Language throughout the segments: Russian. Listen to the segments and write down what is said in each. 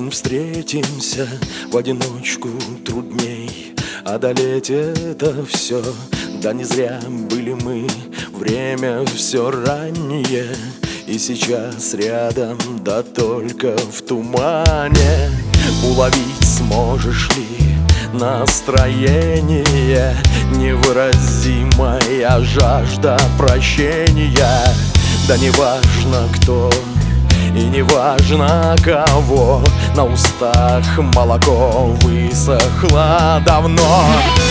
полдень встретимся, в одиночку трудней одолеть это все. Да не зря были мы, время все раннее, и сейчас рядом, да только в тумане. Уловить сможешь ли настроение, невыразимая жажда прощения? Да не важно кто и не важно кого, на устах молоко высохло давно.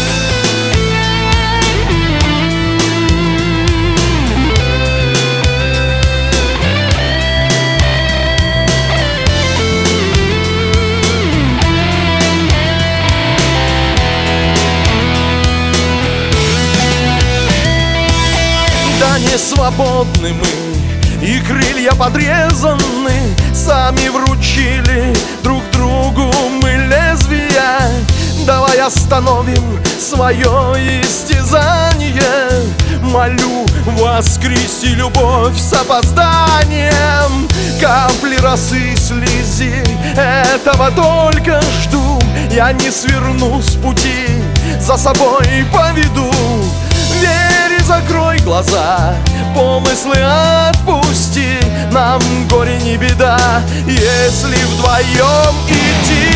Да не свободны мы, и крылья подрезаны, сами вручили друг другу мы лезвия. Давай остановим свое истязание, молю, воскреси любовь с опозданием. Капли росы слези, этого только жду. Я не сверну с пути, за собой поведу. Верь и закрой глаза, помыслы отпусти. Нам горе не беда, если вдвоем идти.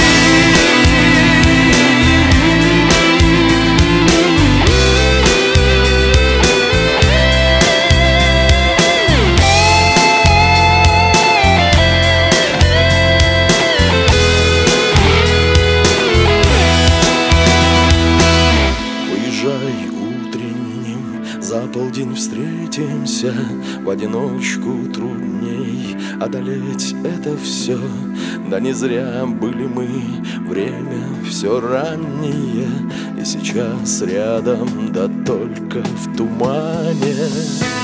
Уезжай утренним, за полдень встретимся, в одиночку трудней одолеть это все. Да не зря были мы, время все раннее, и сейчас рядом, да только в тумане.